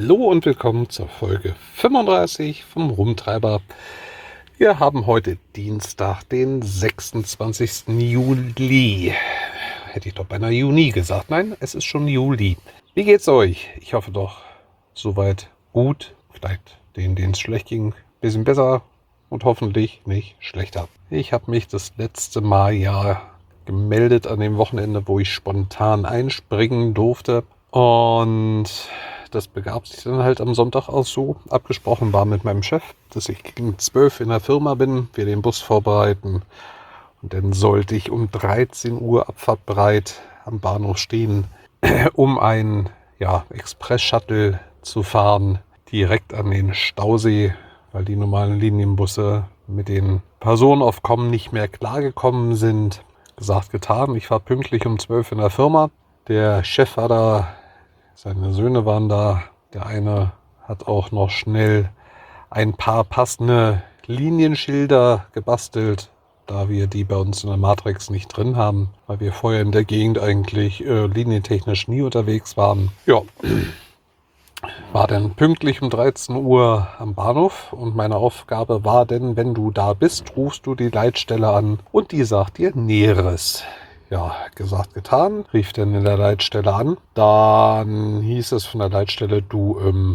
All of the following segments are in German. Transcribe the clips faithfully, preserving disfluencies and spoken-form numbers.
Hallo und willkommen zur Folge fünfunddreißig vom Rumtreiber. Wir haben heute Dienstag, den sechsundzwanzigsten Juli. Hätte ich doch beinahe Juni gesagt. Nein, es ist schon Juli. Wie geht's euch? Ich hoffe doch soweit gut. Vielleicht denen, denen es schlecht ging, ein bisschen besser und hoffentlich nicht schlechter. Ich habe mich das letzte Mal ja gemeldet an dem Wochenende, wo ich spontan einspringen durfte. Und das begab sich dann halt am Sonntag auch so. Abgesprochen war mit meinem Chef, dass ich gegen zwölf in der Firma bin, wir den Bus vorbereiten. Und dann sollte ich um dreizehn Uhr abfahrtbereit am Bahnhof stehen, um einen ja, Express-Shuttle zu fahren, direkt an den Stausee, weil die normalen Linienbusse mit den Personenaufkommen nicht mehr klargekommen sind. Gesagt, getan. Ich war pünktlich um zwölf in der Firma. Der Chef war da, seine Söhne waren da. Der eine hat auch noch schnell ein paar passende Linienschilder gebastelt, da wir die bei uns in der Matrix nicht drin haben, weil wir vorher in der Gegend eigentlich äh, linientechnisch nie unterwegs waren. Ja, war dann pünktlich um dreizehn Uhr am Bahnhof und meine Aufgabe war denn, wenn du da bist, rufst du die Leitstelle an und die sagt dir Näheres. Ja, gesagt, getan, rief dann in der Leitstelle an. Dann hieß es von der Leitstelle, du, ähm,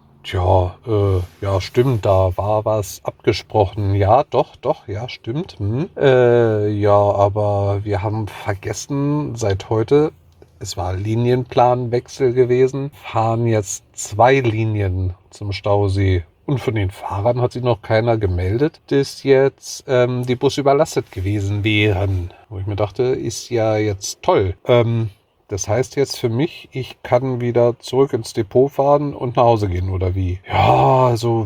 tja, äh, ja, stimmt, da war was abgesprochen. Ja, doch, doch, ja, stimmt. Hm. Äh, ja, aber wir haben vergessen, seit heute, es war Linienplanwechsel gewesen, fahren jetzt zwei Linien zum Stausee. Und von den Fahrern hat sich noch keiner gemeldet, dass jetzt ähm, die Busse überlastet gewesen wären. Wo ich mir dachte, ist ja jetzt toll. Ähm, das heißt jetzt für mich, ich kann wieder zurück ins Depot fahren und nach Hause gehen, oder wie? Ja, also...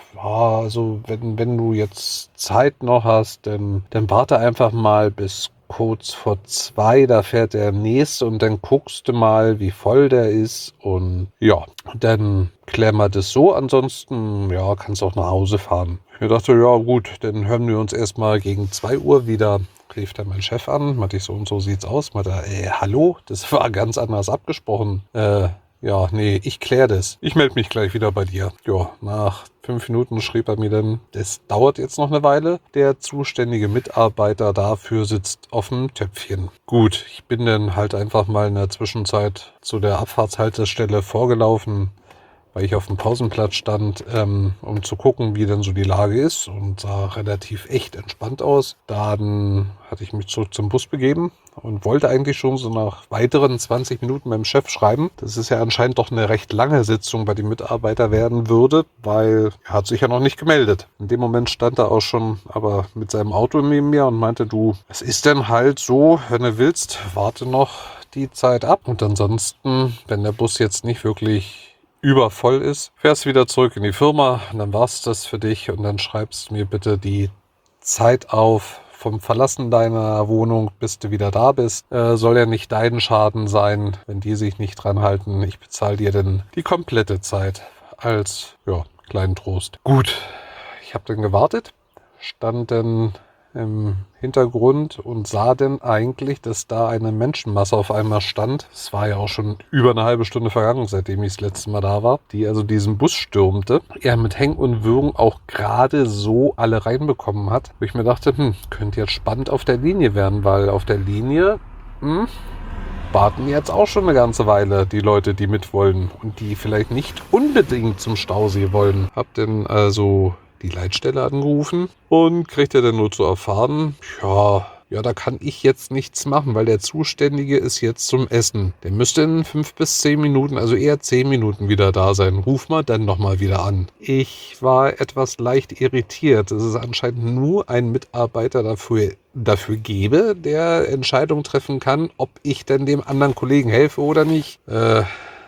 Ja, also wenn, wenn du jetzt Zeit noch hast, dann, dann warte einfach mal bis kurz vor zwei, da fährt der nächste und dann guckst du mal, wie voll der ist und ja, dann klären wir das so, ansonsten, ja, kannst auch nach Hause fahren. Ich dachte, ja gut, dann hören wir uns erstmal gegen zwei Uhr wieder. Rief dann mein Chef an, meinte ich, so und so sieht's aus. Meinte, äh, hallo, das war ganz anders abgesprochen. Äh, ja, nee, ich kläre das. Ich melde mich gleich wieder bei dir. Ja, nach fünf Minuten schrieb er mir dann, das dauert jetzt noch eine Weile. Der zuständige Mitarbeiter dafür sitzt auf dem Töpfchen. Gut, ich bin dann halt einfach mal in der Zwischenzeit zu der Abfahrtshaltestelle vorgelaufen, weil ich auf dem Pausenplatz stand, ähm, um zu gucken, wie denn so die Lage ist, und sah relativ echt entspannt aus. Dann hatte ich mich zurück zum Bus begeben und wollte eigentlich schon so nach weiteren zwanzig Minuten meinem Chef schreiben, dass es ja anscheinend doch eine recht lange Sitzung bei dem Mitarbeiter werden würde, weil er hat sich ja noch nicht gemeldet. In dem Moment stand er auch schon aber mit seinem Auto neben mir und meinte, du, es ist denn halt so, wenn du willst, warte noch die Zeit ab. Und ansonsten, wenn der Bus jetzt nicht wirklich übervoll ist, fährst wieder zurück in die Firma und dann war's das für dich und dann schreibst mir bitte die Zeit auf vom Verlassen deiner Wohnung, bis du wieder da bist. Äh, soll ja nicht dein Schaden sein, wenn die sich nicht dran halten. Ich bezahle dir dann die komplette Zeit als ja, kleinen Trost. Gut, ich habe dann gewartet, stand dann im Hintergrund und sah denn eigentlich, dass da eine Menschenmasse auf einmal stand. Es war ja auch schon über eine halbe Stunde vergangen, seitdem ich das letzte Mal da war, die also diesen Bus stürmte. Er mit Hängen und Würgen auch gerade so alle reinbekommen hat, wo ich mir dachte, hm, könnte jetzt spannend auf der Linie werden, weil auf der Linie, hm, warten jetzt auch schon eine ganze Weile die Leute, die mit wollen und die vielleicht nicht unbedingt zum Stausee wollen. Hab denn also die Leitstelle angerufen und kriegte dann nur zu erfahren, ja, ja, da kann ich jetzt nichts machen, weil der Zuständige ist jetzt zum Essen. Der müsste in fünf bis zehn Minuten, also eher zehn Minuten wieder da sein. Ruf mal dann nochmal wieder an. Ich war etwas leicht irritiert, dass es anscheinend nur einen Mitarbeiter dafür, dafür gebe, der Entscheidung treffen kann, ob ich denn dem anderen Kollegen helfe oder nicht. Äh,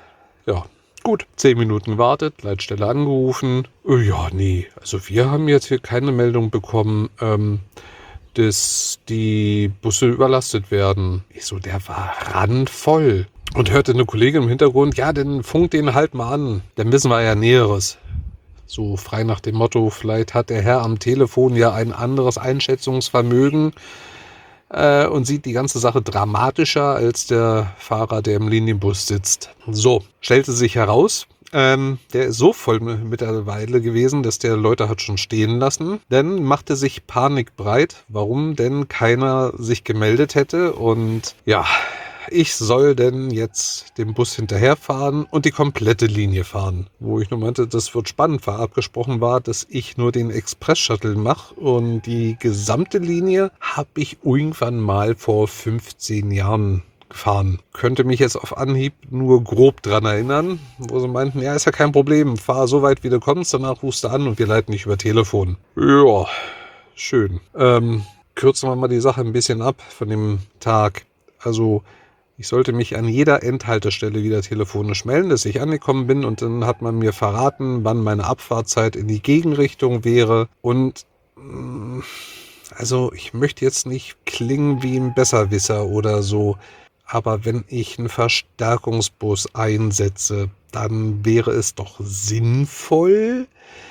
ja. Gut, zehn Minuten gewartet, Leitstelle angerufen. Äh, ja, nee, also wir haben jetzt hier keine Meldung bekommen, ähm, dass die Busse überlastet werden. Ich so, der war randvoll. Und hörte eine Kollegin im Hintergrund, ja, dann funkt den halt mal an. Dann wissen wir ja Näheres. So frei nach dem Motto, vielleicht hat der Herr am Telefon ja ein anderes Einschätzungsvermögen äh, und sieht die ganze Sache dramatischer als der Fahrer, der im Linienbus sitzt. So, stellte sich heraus, Ähm, der ist so voll mittlerweile gewesen, dass der Leute hat schon stehen lassen. Dann machte sich Panik breit, warum denn keiner sich gemeldet hätte. Und ja, ich soll denn jetzt dem Bus hinterherfahren und die komplette Linie fahren. Wo ich nur meinte, das wird spannend, weil abgesprochen war, dass ich nur den Express-Shuttle mache. Und die gesamte Linie habe ich irgendwann mal vor fünfzehn Jahren gefahren. Könnte mich jetzt auf Anhieb nur grob dran erinnern, wo sie meinten, ja, ist ja kein Problem, fahr so weit, wie du kommst, danach rufst du an und wir leiten dich über Telefon. Ja, schön. Ähm, kürzen wir mal die Sache ein bisschen ab von dem Tag. Also, ich sollte mich an jeder Endhaltestelle wieder telefonisch melden, dass ich angekommen bin, und dann hat man mir verraten, wann meine Abfahrtzeit in die Gegenrichtung wäre. Und mh, also ich möchte jetzt nicht klingen wie ein Besserwisser oder so, aber wenn ich einen Verstärkungsbus einsetze, dann wäre es doch sinnvoll,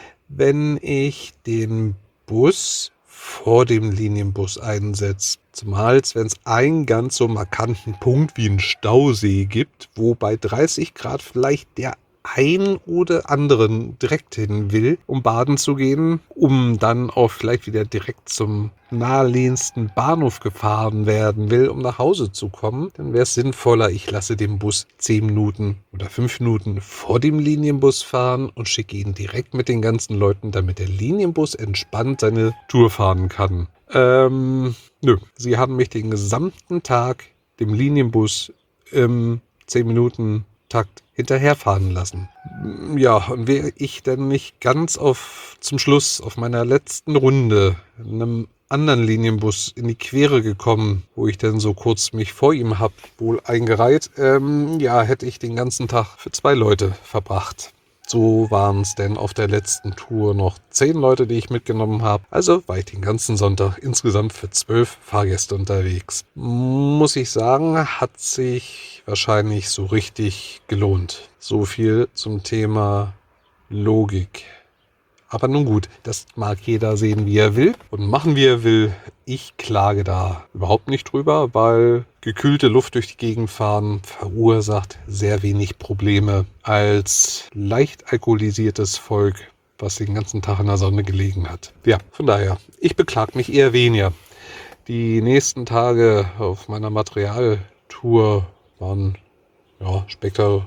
wenn ich den Bus vor dem Linienbus einsetze. Zumal wenn es einen ganz so markanten Punkt wie einen Stausee gibt, wo bei dreißig Grad vielleicht der ein oder anderen direkt hin will, um baden zu gehen, um dann auch vielleicht wieder direkt zum naheliegendsten Bahnhof gefahren werden will, um nach Hause zu kommen, dann wäre es sinnvoller, ich lasse den Bus zehn Minuten oder fünf Minuten vor dem Linienbus fahren und schicke ihn direkt mit den ganzen Leuten, damit der Linienbus entspannt seine Tour fahren kann. Ähm, nö, sie haben mich den gesamten Tag dem Linienbus im zehn Minuten Takt hinterherfahren lassen. Ja, und wäre ich denn nicht ganz auf zum Schluss auf meiner letzten Runde einem anderen Linienbus in die Quere gekommen, wo ich dann so kurz mich vor ihm hab wohl eingereiht, ähm, ja, hätte ich den ganzen Tag für zwei Leute verbracht. So waren es denn auf der letzten Tour noch zehn Leute, die ich mitgenommen habe. Also war ich den ganzen Sonntag insgesamt für zwölf Fahrgäste unterwegs. Muss ich sagen, hat sich wahrscheinlich so richtig gelohnt. So viel zum Thema Logik. Aber nun gut, das mag jeder sehen, wie er will und machen, wie er will. Ich klage da überhaupt nicht drüber, weil gekühlte Luft durch die Gegend fahren verursacht sehr wenig Probleme als leicht alkoholisiertes Volk, was den ganzen Tag in der Sonne gelegen hat. Ja, von daher, ich beklag mich eher weniger. Die nächsten Tage auf meiner Materialtour waren ja, spektakulär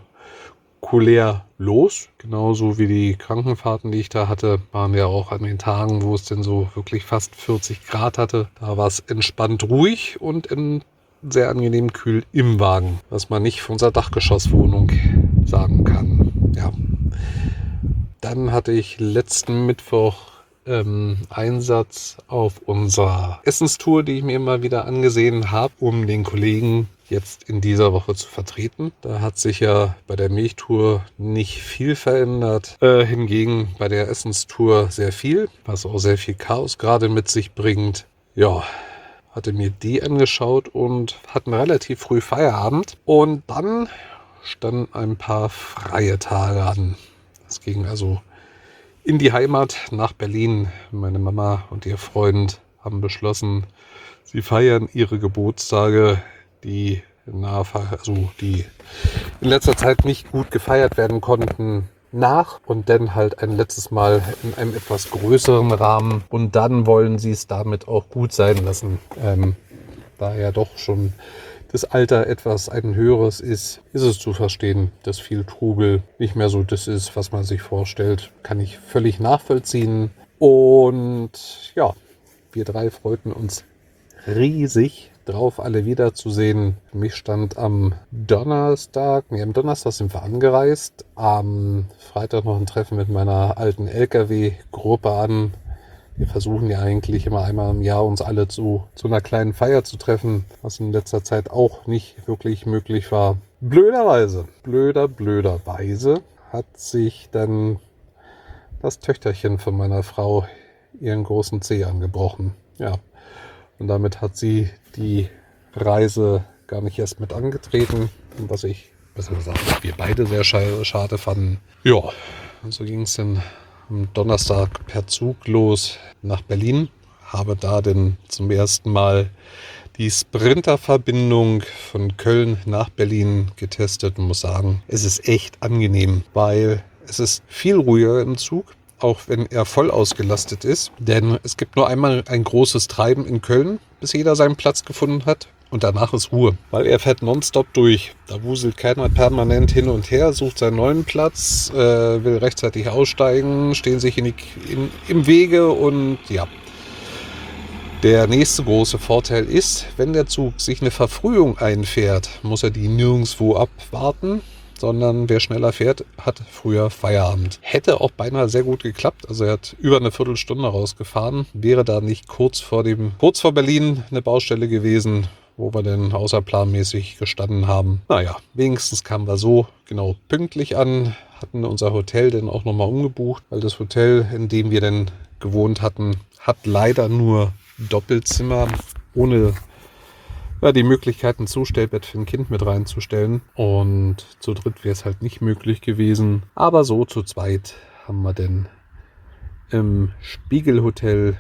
los. Genauso wie die Krankenfahrten, die ich da hatte, waren ja auch an den Tagen, wo es denn so wirklich fast vierzig Grad hatte. Da war es entspannt ruhig und in sehr angenehm kühl im Wagen, was man nicht von unserer Dachgeschosswohnung sagen kann. Ja. Dann hatte ich letzten Mittwoch ähm, Einsatz auf unserer Essenstour, die ich mir immer wieder angesehen habe, um den Kollegen jetzt in dieser Woche zu vertreten. Da hat sich ja bei der Milchtour nicht viel verändert. Äh, hingegen bei der Essenstour sehr viel, was auch sehr viel Chaos gerade mit sich bringt. Ja, hatte mir die angeschaut und hatten relativ früh Feierabend. Und dann standen ein paar freie Tage an. Es ging also in die Heimat nach Berlin. Meine Mama und ihr Freund haben beschlossen, sie feiern ihre Geburtstage, die, na, also die in letzter Zeit nicht gut gefeiert werden konnten, nach und dann halt ein letztes Mal in einem etwas größeren Rahmen. Und dann wollen sie es damit auch gut sein lassen. Ähm, da ja doch schon das Alter etwas ein höheres ist, ist es zu verstehen, dass viel Trubel nicht mehr so das ist, was man sich vorstellt. Kann ich völlig nachvollziehen. Und ja, wir drei freuten uns riesig drauf, alle wiederzusehen. Für mich stand am Donnerstag, nee, am Donnerstag sind wir angereist, am Freitag noch ein Treffen mit meiner alten L K W-Gruppe an. Wir versuchen ja eigentlich immer einmal im Jahr uns alle zu, zu einer kleinen Feier zu treffen, was in letzter Zeit auch nicht wirklich möglich war. Blöderweise, blöder, blöderweise hat sich dann das Töchterchen von meiner Frau ihren großen Zeh angebrochen. Ja, und damit hat sie die Reise gar nicht erst mit angetreten, was ich, besser gesagt, wir beide sehr schade fanden. Ja, und so ging es dann am Donnerstag per Zug los nach Berlin. Habe da denn zum ersten Mal die Sprinter-Verbindung von Köln nach Berlin getestet und muss sagen, es ist echt angenehm, weil es ist viel ruhiger im Zug, auch wenn er voll ausgelastet ist. Denn es gibt nur einmal ein großes Treiben in Köln, bis jeder seinen Platz gefunden hat. Und danach ist Ruhe, weil er fährt nonstop durch. Da wuselt keiner permanent hin und her, sucht seinen neuen Platz, äh, will rechtzeitig aussteigen, stehen sich in die, in, im Wege und ja. Der nächste große Vorteil ist, wenn der Zug sich eine Verfrühung einfährt, muss er die nirgendwo abwarten, sondern wer schneller fährt, hat früher Feierabend. Hätte auch beinahe sehr gut geklappt. Also er hat über eine Viertelstunde rausgefahren. Wäre da nicht kurz vor dem, kurz vor Berlin eine Baustelle gewesen, wo wir denn außerplanmäßig gestanden haben. Naja, wenigstens kamen wir so genau pünktlich an, hatten unser Hotel dann auch nochmal umgebucht, weil das Hotel, in dem wir denn gewohnt hatten, hat leider nur Doppelzimmer, ohne ja, die Möglichkeit, ein Zustellbett für ein Kind mit reinzustellen. Und zu dritt wäre es halt nicht möglich gewesen. Aber so zu zweit haben wir denn im Spiegelhotel,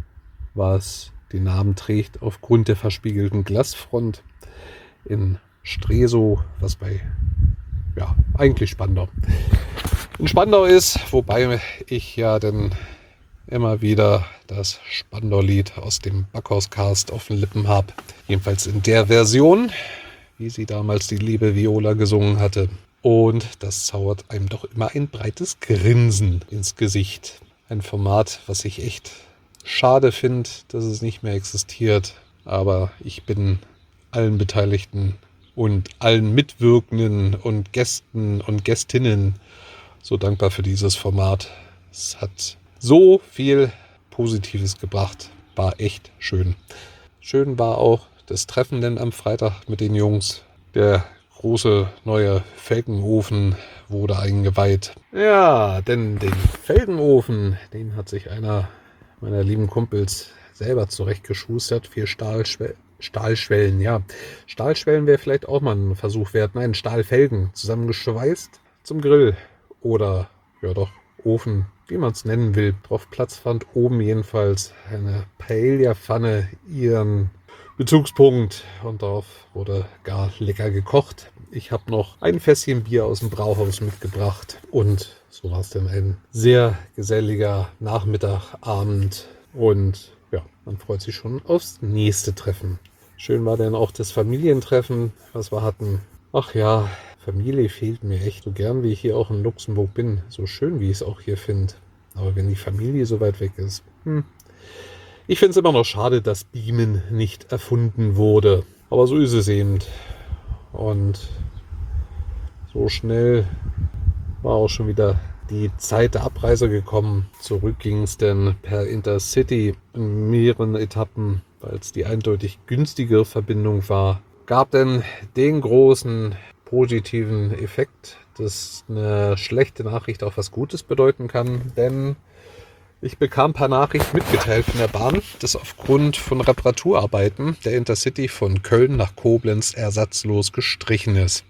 was den Namen trägt, aufgrund der verspiegelten Glasfront in Stresow, was bei, ja, eigentlich Spandau. In Spandau ist, wobei ich ja dann immer wieder das Spandau-Lied aus dem Backhauscast auf den Lippen habe. Jedenfalls in der Version, wie sie damals die liebe Viola gesungen hatte. Und das zaubert einem doch immer ein breites Grinsen ins Gesicht. Ein Format, was ich echt schade finde, dass es nicht mehr existiert. Aber ich bin allen Beteiligten und allen Mitwirkenden und Gästen und Gästinnen so dankbar für dieses Format. Es hat so viel Positives gebracht. War echt schön. Schön war auch das Treffen denn am Freitag mit den Jungs. Der große neue Felgenofen wurde eingeweiht. Ja, denn den Felgenofen, den hat sich einer meiner lieben Kumpels selber zurechtgeschustert. Vier Stahlschwellen. Stahlschwellen, ja. Stahlschwellen wäre vielleicht auch mal ein Versuch wert. Nein, Stahlfelgen zusammengeschweißt zum Grill. Oder, ja doch, Ofen, wie man es nennen will. Drauf Platz fand oben jedenfalls eine Paella-Pfanne ihren Bezugspunkt. Und darauf wurde gar lecker gekocht. Ich habe noch ein Fässchen Bier aus dem Brauhaus mitgebracht. Und so war es dann ein sehr geselliger Nachmittag, Abend. Und ja, man freut sich schon aufs nächste Treffen. Schön war dann auch das Familientreffen, was wir hatten. Ach ja, Familie fehlt mir echt. So gern wie ich hier auch in Luxemburg bin. So schön wie ich es auch hier finde. Aber wenn die Familie so weit weg ist. Hm. Ich finde es immer noch schade, dass Beamen nicht erfunden wurde. Aber so ist es eben. Und so schnell war auch schon wieder die Zeit der Abreise gekommen. Zurück ging es dann per Intercity in mehreren Etappen, weil es die eindeutig günstigere Verbindung war. Gab denn den großen positiven Effekt, dass eine schlechte Nachricht auch was Gutes bedeuten kann. Denn ich bekam per Nachricht mitgeteilt von der Bahn, dass aufgrund von Reparaturarbeiten der Intercity von Köln nach Koblenz ersatzlos gestrichen ist.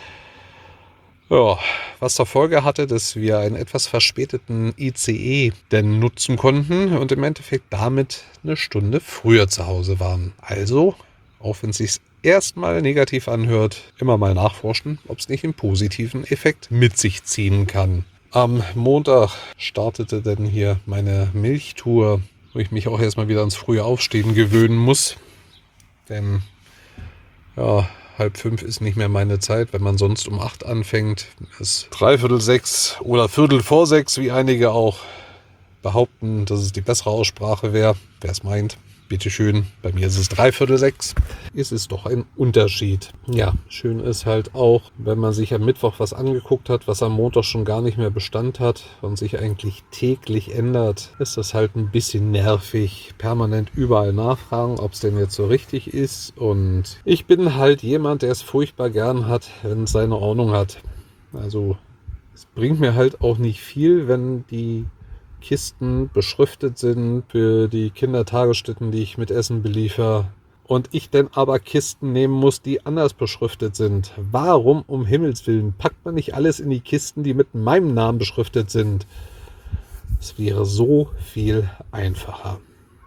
Ja, was zur Folge hatte, dass wir einen etwas verspäteten I C E denn nutzen konnten und im Endeffekt damit eine Stunde früher zu Hause waren. Also, auch wenn es sich erstmal negativ anhört, immer mal nachforschen, ob es nicht einen positiven Effekt mit sich ziehen kann. Am Montag startete dann hier meine Milchtour, wo ich mich auch erstmal wieder ans frühe Aufstehen gewöhnen muss. Denn ja, halb fünf ist nicht mehr meine Zeit, wenn man sonst um acht anfängt. Es ist dreiviertel sechs oder viertel vor sechs, wie einige auch behaupten, dass es die bessere Aussprache wäre. Wer es meint, bitteschön. Bei mir ist es dreiviertel sechs. Es ist doch ein Unterschied. Ja, schön ist halt auch, wenn man sich am Mittwoch was angeguckt hat, was am Montag schon gar nicht mehr Bestand hat und sich eigentlich täglich ändert, ist das halt ein bisschen nervig. Permanent überall nachfragen, ob es denn jetzt so richtig ist. Und ich bin halt jemand, der es furchtbar gern hat, wenn es seine Ordnung hat. Also es bringt mir halt auch nicht viel, wenn die Kisten beschriftet sind für die Kindertagesstätten, die ich mit Essen beliefer. Und ich dann aber Kisten nehmen muss, die anders beschriftet sind. Warum um Himmels Willen packt man nicht alles in die Kisten, die mit meinem Namen beschriftet sind? Es wäre so viel einfacher.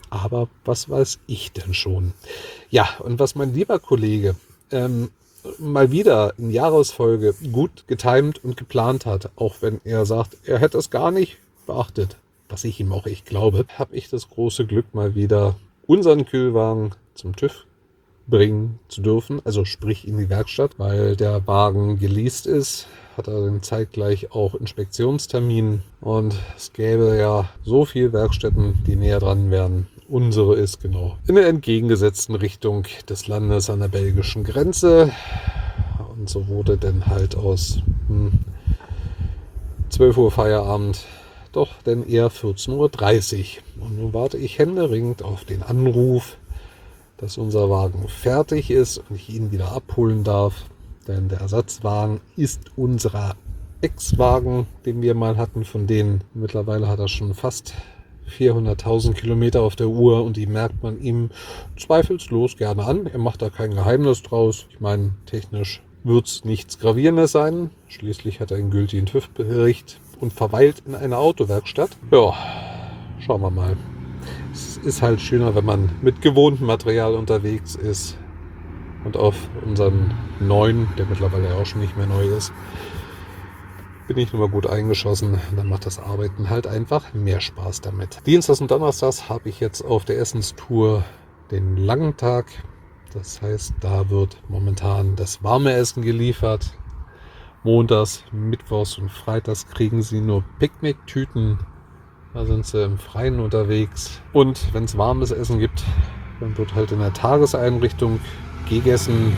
Aber was weiß ich denn schon? Ja, und was mein lieber Kollege ähm, mal wieder in Jahresfolge gut getimt und geplant hat, auch wenn er sagt, er hätte es gar nicht beachtet, was ich ihm auch echt glaube, habe ich das große Glück, mal wieder unseren Kühlwagen zum TÜV bringen zu dürfen, also sprich in die Werkstatt, weil der Wagen geleast ist, hat er dann zeitgleich auch Inspektionstermin und es gäbe ja so viele Werkstätten, die näher dran wären. Unsere ist genau in der entgegengesetzten Richtung des Landes an der belgischen Grenze und so wurde dann halt aus hm, zwölf Uhr Feierabend doch dann eher vierzehn Uhr dreißig und nun warte ich händeringend auf den Anruf, dass unser Wagen fertig ist und ich ihn wieder abholen darf. Denn der Ersatzwagen ist unser Ex-Wagen, den wir mal hatten. Von denen mittlerweile hat er schon fast vierhunderttausend Kilometer auf der Uhr und die merkt man ihm zweifelslos gerne an. Er macht da kein Geheimnis draus. Ich meine, technisch wird es nichts Gravierendes sein. Schließlich hat er einen gültigen TÜV-Bericht und verweilt in einer Autowerkstatt. Ja, schauen wir mal. Es ist halt schöner, wenn man mit gewohntem Material unterwegs ist und auf unseren neuen, der mittlerweile auch schon nicht mehr neu ist, bin ich nur mal gut eingeschossen. Dann macht das Arbeiten halt einfach mehr Spaß damit. Dienstags und Donnerstags habe ich jetzt auf der Essenstour den langen Tag. Das heißt, da wird momentan das warme Essen geliefert. Montags, Mittwochs und Freitags kriegen sie nur Picknicktüten. Da sind sie im Freien unterwegs. Und wenn es warmes Essen gibt, dann wird halt in der Tageseinrichtung gegessen.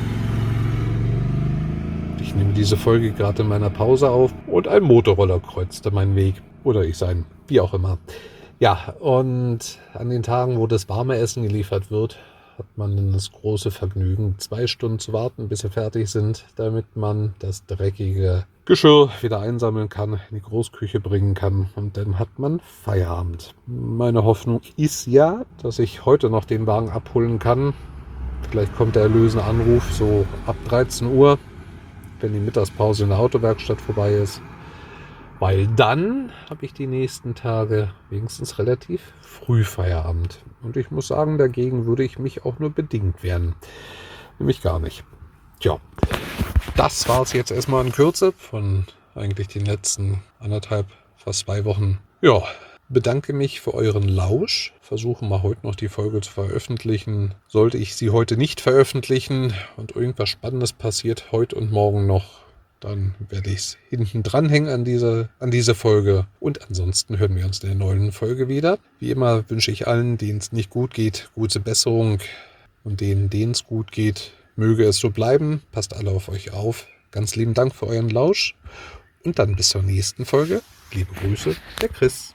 Ich nehme diese Folge gerade in meiner Pause auf und ein Motorroller kreuzte meinen Weg. Oder ich sein, wie auch immer. Ja, und an den Tagen, wo das warme Essen geliefert wird, hat man dann das große Vergnügen, zwei Stunden zu warten, bis sie fertig sind, damit man das dreckige Geschirr wieder einsammeln kann, in die Großküche bringen kann und dann hat man Feierabend. Meine Hoffnung ist ja, dass ich heute noch den Wagen abholen kann. Vielleicht kommt der erlösende Anruf so ab dreizehn Uhr, wenn die Mittagspause in der Autowerkstatt vorbei ist. Weil dann habe ich die nächsten Tage wenigstens relativ früh Feierabend. Und ich muss sagen, dagegen würde ich mich auch nur bedingt wehren. Nämlich gar nicht. Tja, das war es jetzt erstmal in Kürze von eigentlich den letzten anderthalb, fast zwei Wochen. Ja, bedanke mich für euren Lausch. Versuche mal heute noch die Folge zu veröffentlichen. Sollte ich sie heute nicht veröffentlichen und irgendwas Spannendes passiert heute und morgen noch, dann werde ich es hinten dranhängen an diese, an diese Folge. Und ansonsten hören wir uns in der neuen Folge wieder. Wie immer wünsche ich allen, denen es nicht gut geht, gute Besserung. Und denen, denen es gut geht, möge es so bleiben. Passt alle auf euch auf. Ganz lieben Dank für euren Lausch. Und dann bis zur nächsten Folge. Liebe Grüße, der Chris.